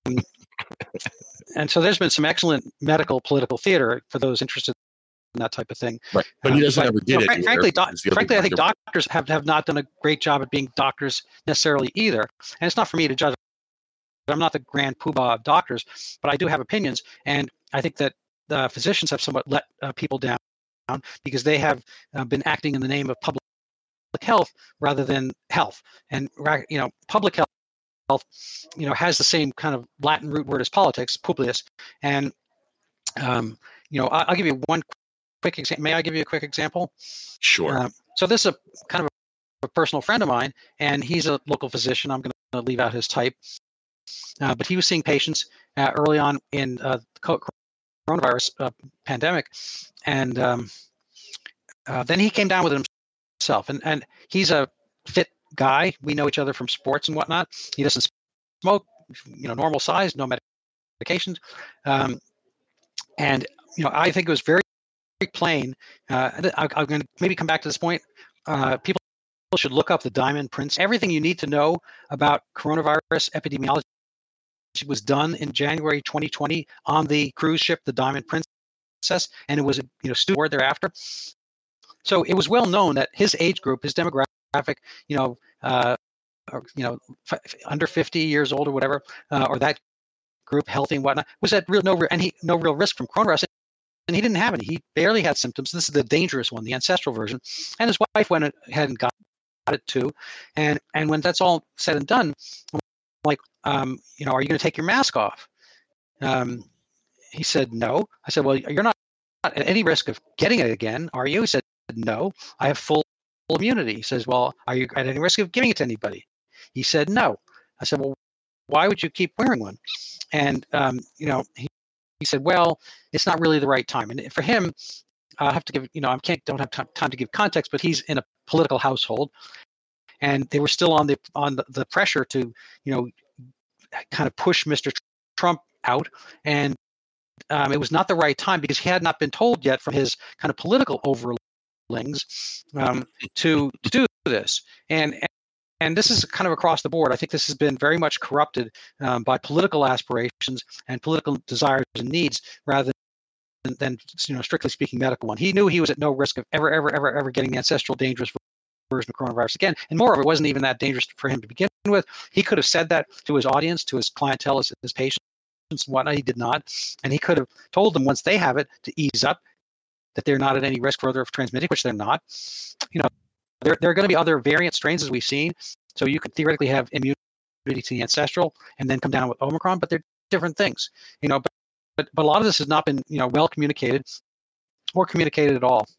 and so there's been some excellent medical political theater for those interested in that type of thing. Right. But he doesn't uh, ever you know, get it. Frankly, doc- frankly I think doctors have, have not done a great job at being doctors necessarily either. And it's not for me to judge. I'm not the grand poobah of doctors, but I do have opinions. And I think that uh, physicians have somewhat let uh, people down because they have uh, been acting in the name of public health rather than health. And, you know, public health, you know, has the same kind of Latin root word as politics, publius. And, um, you know, I'll, I'll give you one quick example. May I give you a quick example? Sure. Uh, so this is a kind of a, a personal friend of mine, and he's a local physician. I'm going to leave out his type. Uh, but he was seeing patients uh, early on in uh, the coronavirus uh, pandemic. And um, uh, then he came down with it himself. And, and he's a fit guy. We know each other from sports and whatnot. He doesn't smoke, you know, normal size, no medications. Um, and, you know, I think it was very, very plain. Uh, I, I'm going to maybe come back to this point. Uh, people should look up the Diamond Princess. Everything you need to know about coronavirus epidemiology was done in January twenty twenty on the cruise ship, the Diamond Princess, and it was, you know, steward thereafter. So it was well known that his age group, his demographic, you know, uh, or, you know, f- under fifty years old or whatever, uh, or that group, healthy and whatnot, was at real no real and he no real risk from coronavirus, and he didn't have any. He barely had symptoms. This is the dangerous one, the ancestral version, and his wife went ahead and got it too. And and when that's all said and done, I'm like, um, you know, are you going to take your mask off? Um, he said, no. I said, well, you're not at any risk of getting it again, are you? He said, no, I have full immunity. He says, well, are you at any risk of giving it to anybody? He said, no. I said, well, why would you keep wearing one? And, um, you know, he, he said, well, it's not really the right time. And for him, I have to give, you know, I can't, don't have t- time to give context, but he's in a political household, and they were still on the on the, the pressure to, you know, kind of push Mister Trump out. And um, it was not the right time because he had not been told yet from his kind of political overlings um, to, to do this. And, and this is kind of across the board. I think this has been very much corrupted um, by political aspirations and political desires and needs rather than, than, you know, strictly speaking, medical one. He knew he was at no risk of ever, ever, ever, ever getting the ancestral dangerous version of coronavirus again. And moreover, it wasn't even that dangerous for him to begin with. He could have said that to his audience, to his clientele, his, his patients and whatnot. He did not. And he could have told them once they have it to ease up, that they're not at any risk further of transmitting, which they're not. You know, there, there are going to be other variant strains as we've seen. So you could theoretically have immunity to the ancestral and then come down with Omicron, but they're different things. You know, but, but, but a lot of this has not been, you know, well communicated or communicated at all.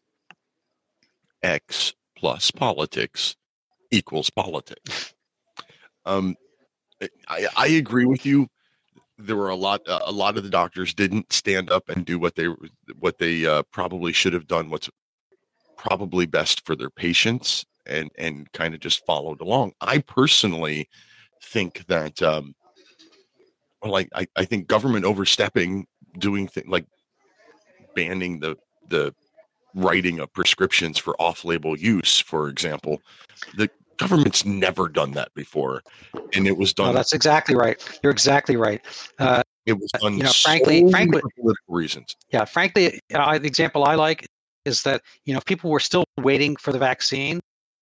X plus politics equals politics. Um, I, I agree with you. There were a lot, uh, a lot of the doctors didn't stand up and do what they, what they uh, probably should have done. What's probably best for their patients, and and kind of just followed along. I personally think that, um, well, I, I I think government overstepping, doing things like banning the the writing of prescriptions for off-label use, for example, the government's never done that before, and it was done. No, that's exactly right. You're exactly right. Uh, it was done, you know, frankly, frankly, for political reasons. Yeah, frankly, uh, the example I like is that, you know, if people were still waiting for the vaccine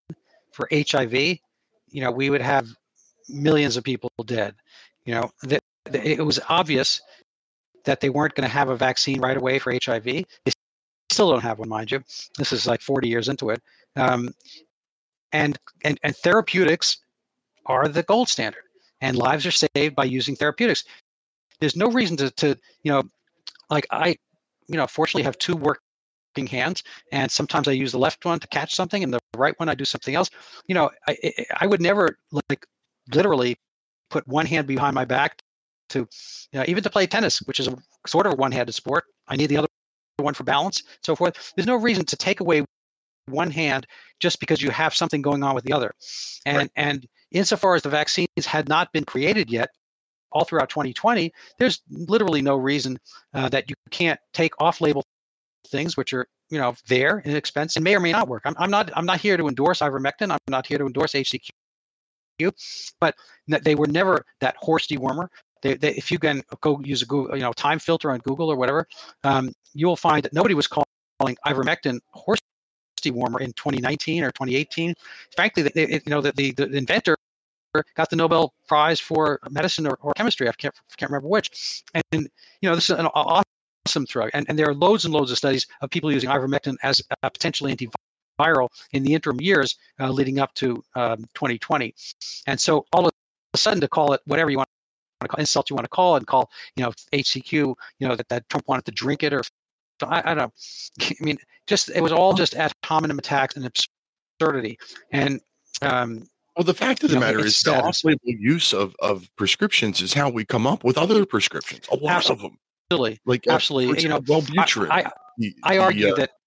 for H I V, you know, we would have millions of people dead. You know, that it was obvious that they weren't going to have a vaccine right away for H I V. They still don't have one, mind you. This is like forty years into it. Um, and, and, and therapeutics are the gold standard, and lives are saved by using therapeutics. There's no reason to, to, you know, like I, you know, fortunately have two working hands, and sometimes I use the left one to catch something and the right one I do something else. You know, I, I would never like literally put one hand behind my back to, you know, even to play tennis, which is a sort of a one-handed sport. I need the other one for balance, so forth. There's no reason to take away one hand just because you have something going on with the other. And right. and insofar as the vaccines had not been created yet, all throughout twenty twenty, there's literally no reason uh, that you can't take off-label things, which are, you know, there, inexpensive, and may or may not work. I'm, I'm not I'm not here to endorse ivermectin. I'm not here to endorse H C Q, but they were never that horse dewormer. They, they, if you can go use a Google, you know, time filter on Google or whatever, um, you will find that nobody was calling ivermectin horse dewormer in twenty nineteen or twenty eighteen. Frankly, they, it, you know, the, the the inventor got the Nobel Prize for medicine or, or chemistry. I can't can't remember which. And you know, this is an awesome drug, and and there are loads and loads of studies of people using ivermectin as a potentially antiviral in the interim years uh, leading up to um, twenty twenty. And so all of a sudden, to call it whatever you want to call, insult you want to call it, and call, you know, H C Q, you know, that, that Trump wanted to drink it, or I, I don't know. I mean, just it was all just ad hominem attacks and absurdity. And um, well, the fact of the you know, matter is the off-label use of, of prescriptions is how we come up with other prescriptions. A lot absolutely. of them. Absolutely. Like absolutely. Uh, you know, Wellbutrin. I, I, the, I argue the, uh, that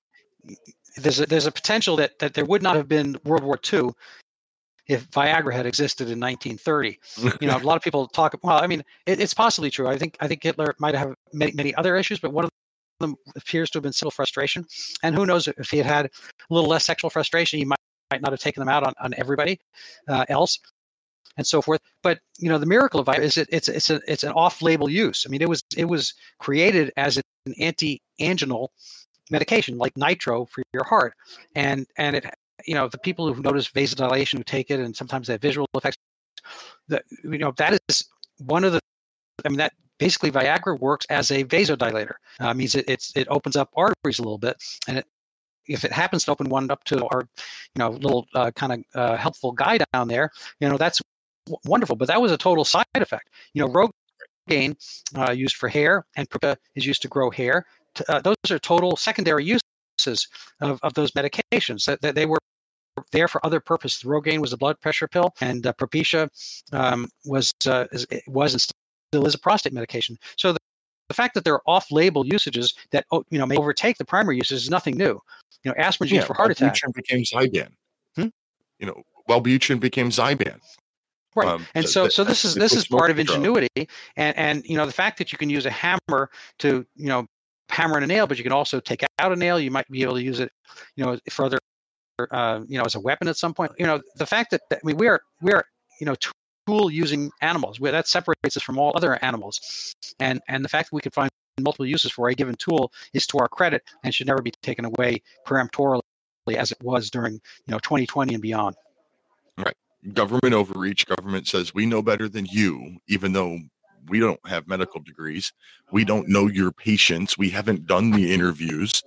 there's a, there's a potential that, that there would not have been World War Two if Viagra had existed in nineteen thirty. You know, a lot of people talk. Well, I mean, it, it's possibly true. I think I think Hitler might have many many other issues, but one of them appears to have been sexual frustration. And who knows, if he had had a little less sexual frustration, he might, might not have taken them out on, on everybody uh, else, and so forth. But you know, the miracle of Viagra is it, it's it's a, it's an off-label use. I mean, it was it was created as an anti-anginal medication like nitro for your heart, and and it, you know, the people who notice vasodilation who take it, and sometimes they have visual effects, that, you know, that is one of the, I mean, that basically Viagra works as a vasodilator. Uh, means it it's, it opens up arteries a little bit, and it if it happens to open one up to our, you know, little uh, kind of uh, helpful guy down there, you know, that's w- wonderful. But that was a total side effect. You know, Rogaine uh, used for hair, and Propecia is used to grow hair. Uh, those are total secondary uses of, of those medications. That, that they were there for other purposes. Rogaine was a blood pressure pill, and uh, Propecia um, was uh, is, was and still is a prostate medication. So the, the fact that there are off-label usages that you know may overtake the primary uses is nothing new. You know, aspirin's yeah, used for heart attack. Wellbutrin became Zyban. Hmm? You know, Wellbutrin became Zyban. Right, Um, and th- so th- so this is it this was is part of smoke drug. ingenuity, and and you know the fact that you can use a hammer to you know hammer in a nail, but you can also take out a nail. You might be able to use it, you know, for other, uh, you know, as a weapon at some point. You know, the fact that, that I mean we are we are you know tool using animals. Where that separates us from all other animals, and and the fact that we can find multiple uses for a given tool is to our credit and should never be taken away peremptorily as it was during you know twenty twenty and beyond. Right. Government overreach. Government says we know better than you, even though we don't have medical degrees. We don't know your patients. We haven't done the interviews,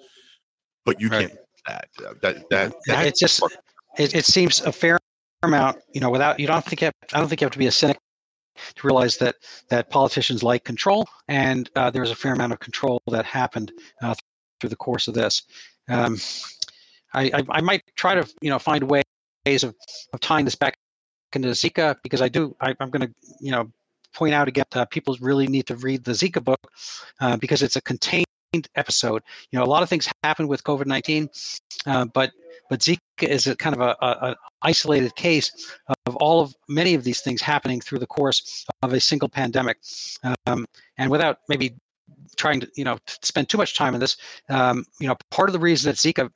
but you Right. can't do that. Uh, That that that It just it, it seems a fair amount. You know, without you don't think you have, I don't think you have to be a cynic to realize that that politicians like control, and uh, there was a fair amount of control that happened uh, through the course of this. Um, I, I I might try to you know find ways of, of tying this back into Zika, because I do I, I'm going to you know. point out again, uh, people really need to read the Zika book uh, because it's a contained episode. You know, a lot of things happen with COVID nineteen, uh, but but Zika is a kind of a, a, a isolated case of all of many of these things happening through the course of a single pandemic. Um, and without maybe trying to you know to spend too much time on this, um, you know, part of the reason that Zika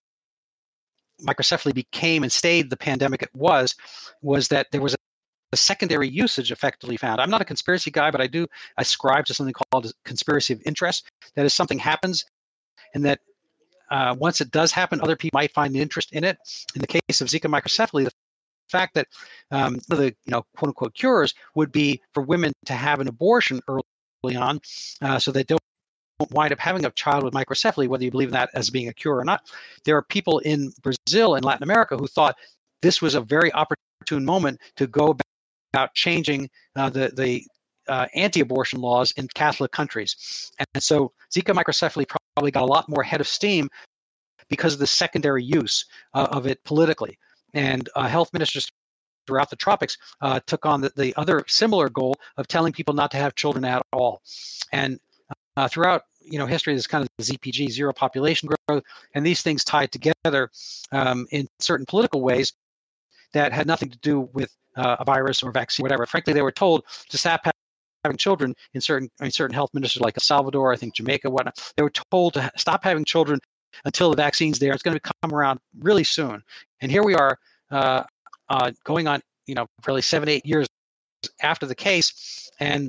microcephaly became and stayed the pandemic it was was that there was a the secondary usage effectively found. I'm not a conspiracy guy, but I do ascribe to something called a conspiracy of interest. That is, something happens, and that uh, once it does happen, other people might find an interest in it. In the case of Zika microcephaly, the fact that um, one of the you know quote unquote cures would be for women to have an abortion early on, uh, so they don't wind up having a child with microcephaly, whether you believe in that as being a cure or not. There are people in Brazil and Latin America who thought this was a very opportune moment to go back about changing uh, the the uh, anti-abortion laws in Catholic countries, and so Zika microcephaly probably got a lot more head of steam because of the secondary use uh, of it politically. And uh, health ministers throughout the tropics uh, took on the, the other similar goal of telling people not to have children at all. And uh, throughout you know history, there's kind of the Z P G, zero population growth, and these things tied together um, in certain political ways that had nothing to do with Uh, a virus or vaccine, whatever. Frankly, they were told to stop having children in certain in certain health ministers like El Salvador, I think Jamaica, whatnot. They were told to ha- stop having children until the vaccine's there. It's going to come around really soon. And here we are, uh, uh, going on, you know, probably seven, eight years after the case, and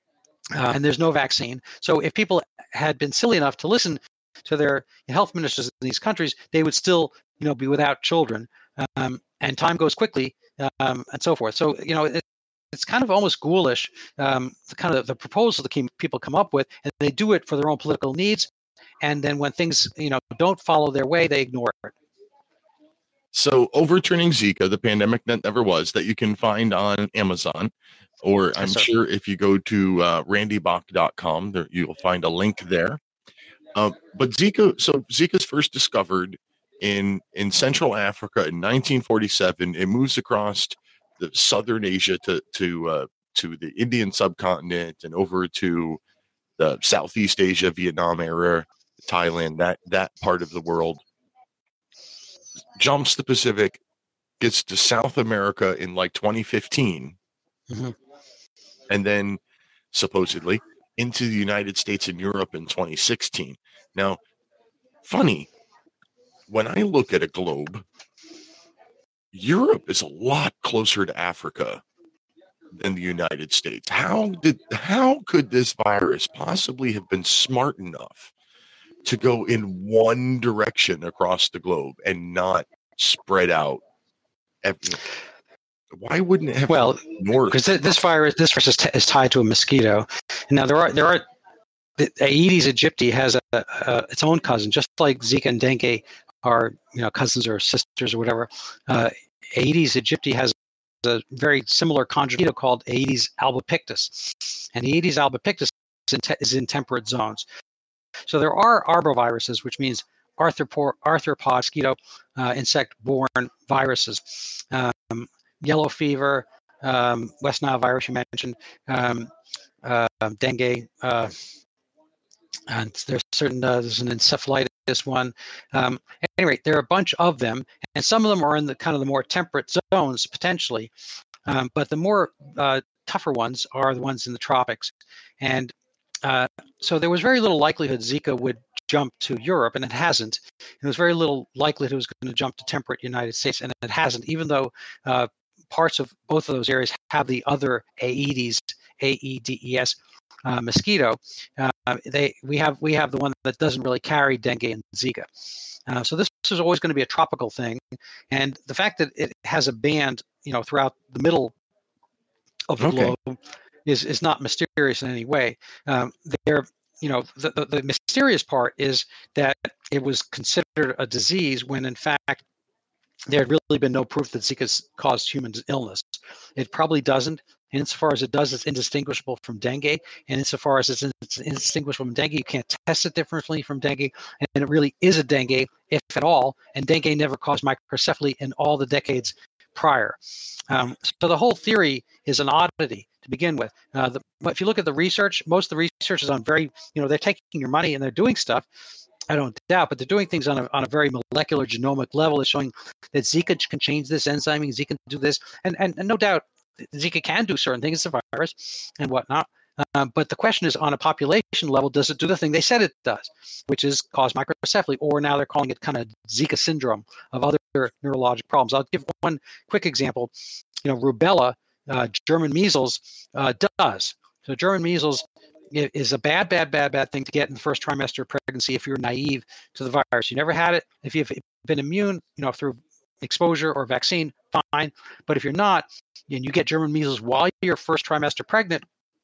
uh, and there's no vaccine. So if people had been silly enough to listen to their health ministers in these countries, they would still, you know, be without children. Um, and time goes quickly. Um, and so forth. So, you know, it, it's kind of almost ghoulish, um, the kind of the proposal that people come up with, and they do it for their own political needs. And then when things, you know, don't follow their way, they ignore it. So overturning Zika, the pandemic that never was, that you can find on Amazon, or I'm Yes, sir. sure if you go to uh, randy bach dot com, there, you'll find a link there. Uh, but Zika, so Zika's first discovered in in Central Africa in nineteen forty-seven. It moves across the southern Asia to to uh, to the Indian subcontinent and over to the Southeast Asia, Vietnam era, Thailand, that that part of the world. Jumps the Pacific, gets to South America in like twenty fifteen, Mm-hmm. and then supposedly into the United States and Europe in twenty sixteen. Now, funny, when I look at a globe, Europe is a lot closer to Africa than the United States. How did how could this virus possibly have been smart enough to go in one direction across the globe and not spread out? Why wouldn't it have Well, gone north? because this virus, this virus is, t- is tied to a mosquito. Now there are there are the Aedes aegypti has a, a its own cousin, just like Zika and dengue are you know cousins or sisters or whatever. Uh, Aedes aegypti has a very similar conjugate called Aedes albopictus, and Aedes albopictus is in, te- is in temperate zones. So there are arboviruses, which means arthropod, arthropod mosquito, uh, insect-borne viruses. Um, yellow fever, um, West Nile virus you mentioned, um, uh, dengue, uh, and there's certain uh, there's an encephalitis one. Um, at any rate, there are a bunch of them, and some of them are in the kind of the more temperate zones potentially, um, but the more uh, tougher ones are the ones in the tropics. And uh, so there was very little likelihood Zika would jump to Europe, and it hasn't. And there was very little likelihood it was going to jump to temperate United States, and it hasn't, even though uh, parts of both of those areas have the other Aedes, A E D E S, uh, mosquito. Uh, they we have we have the one that doesn't really carry dengue and Zika. Uh, so this, this is always going to be a tropical thing, and the fact that it has a band, you know, throughout the middle of the Okay. globe is is not mysterious in any way. Um, there, you know, the, the the mysterious part is that it was considered a disease when, in fact, there had really been no proof that Zika caused human illness. It probably doesn't. And insofar as it does, it's indistinguishable from dengue. And insofar as it's, it's indistinguishable from dengue, you can't test it differently from dengue. And it really is a dengue, if at all. And dengue never caused microcephaly in all the decades prior. Um, so the whole theory is an oddity to begin with. Uh, the, if you look at the research, most of the research is on very, you know, they're taking your money and they're doing stuff. I don't doubt, but they're doing things on a on a very molecular genomic level. It's showing that Zika can change this enzyme, Zika can do this, and, and and no doubt Zika can do certain things. It's a virus and whatnot. Uh, but the question is, on a population level, does it do the thing they said it does, which is cause microcephaly, or now they're calling it kind of Zika syndrome of other neurologic problems. I'll give one quick example. You know, rubella, uh, German measles uh, does. So German measles is a bad, bad, bad, bad thing to get in the first trimester of pregnancy if you're naive to the virus. You never had it. If you've been immune, you know, through exposure or vaccine, fine. But if you're not, and you get German measles while you're first trimester pregnant,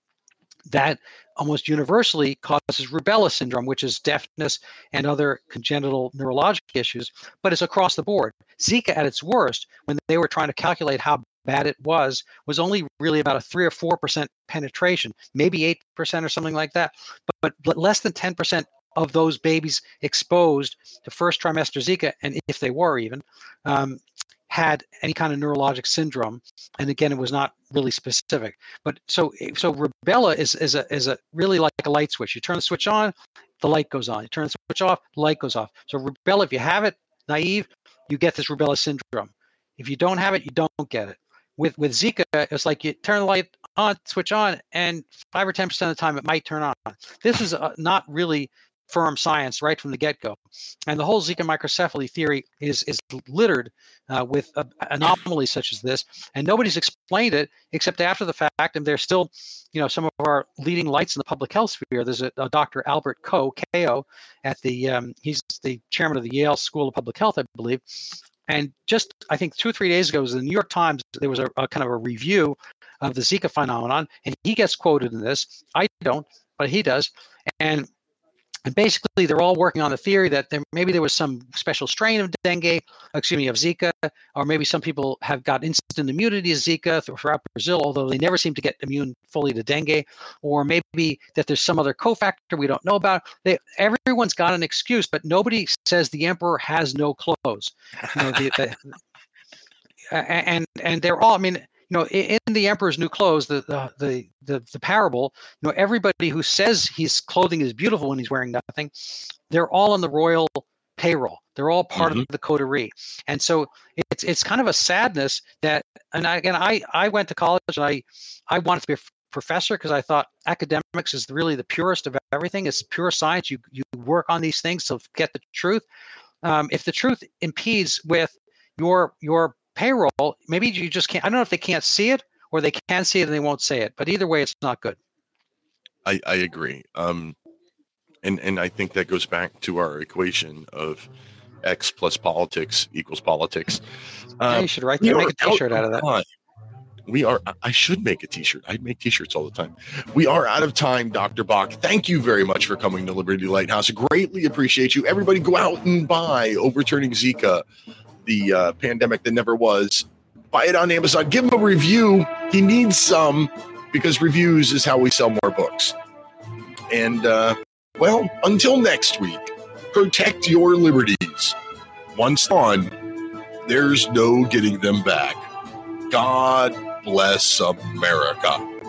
that almost universally causes rubella syndrome, which is deafness and other congenital neurologic issues, but it's across the board. Zika at its worst, when they were trying to calculate how bad it was, was only really about a three or four percent penetration, maybe eight percent or something like that. But, but less than ten percent of those babies exposed to first trimester Zika, and if they were even, um, had any kind of neurologic syndrome. And again, it was not really specific. But so so rubella is is a is a really like a light switch. You turn the switch on, the light goes on. You turn the switch off, the light goes off. So rubella, if you have it naive, you get this rubella syndrome. If you don't have it, you don't get it. With with Zika, it's like you turn the light on, switch on, and five or ten percent of the time it might turn on. This is uh, not really firm science right from the get-go, and the whole Zika microcephaly theory is is littered uh, with uh, anomalies such as this, and nobody's explained it except after the fact. And they're still, you know, some of our leading lights in the public health sphere. There's a, a Doctor Albert Koh, K O, at the um, he's the chairman of the Yale School of Public Health, I believe. And just, I think, two or three days ago, it was the New York Times, there was a, a kind of a review of the Zika phenomenon, and he gets quoted in this. I don't, but he does. And and basically, they're all working on the theory that there, maybe there was some special strain of dengue, excuse me, of Zika, or maybe some people have got instant immunity to Zika throughout Brazil, although they never seem to get immune fully to dengue, or maybe that there's some other cofactor we don't know about. They, everyone's got an excuse, but nobody says the emperor has no clothes. You know, the, the, and and they're all, I mean, you know, in the Emperor's New Clothes, the, the the the the parable, you know, everybody who says his clothing is beautiful when he's wearing nothing, they're all on the royal payroll. They're all part mm-hmm. of the coterie, and so it's it's kind of a sadness that. And I, again, I I went to college and I I wanted to be a professor because I thought academics is really the purest of everything. It's pure science. You you work on these things to get the truth. Um, if the truth impedes with your your payroll, maybe you just can't. I don't know if they can't see it or they can see it and they won't say it. But either way, it's not good. I, I agree. Um, and, and I think that goes back to our equation of X plus politics equals politics. Uh, yeah, you should write that. Make a t-shirt out of that. We are, I should make a t-shirt. I make t-shirts all the time. We are out of time, Doctor Bach. Thank you very much for coming to Liberty Lighthouse. I greatly appreciate you. Everybody go out and buy Overturning Zika, the uh, pandemic that never was. Buy it on Amazon. Give him a review. He needs some, because reviews is how we sell more books. And, uh, well, until next week, protect your liberties. Once gone, there's no getting them back. God bless America.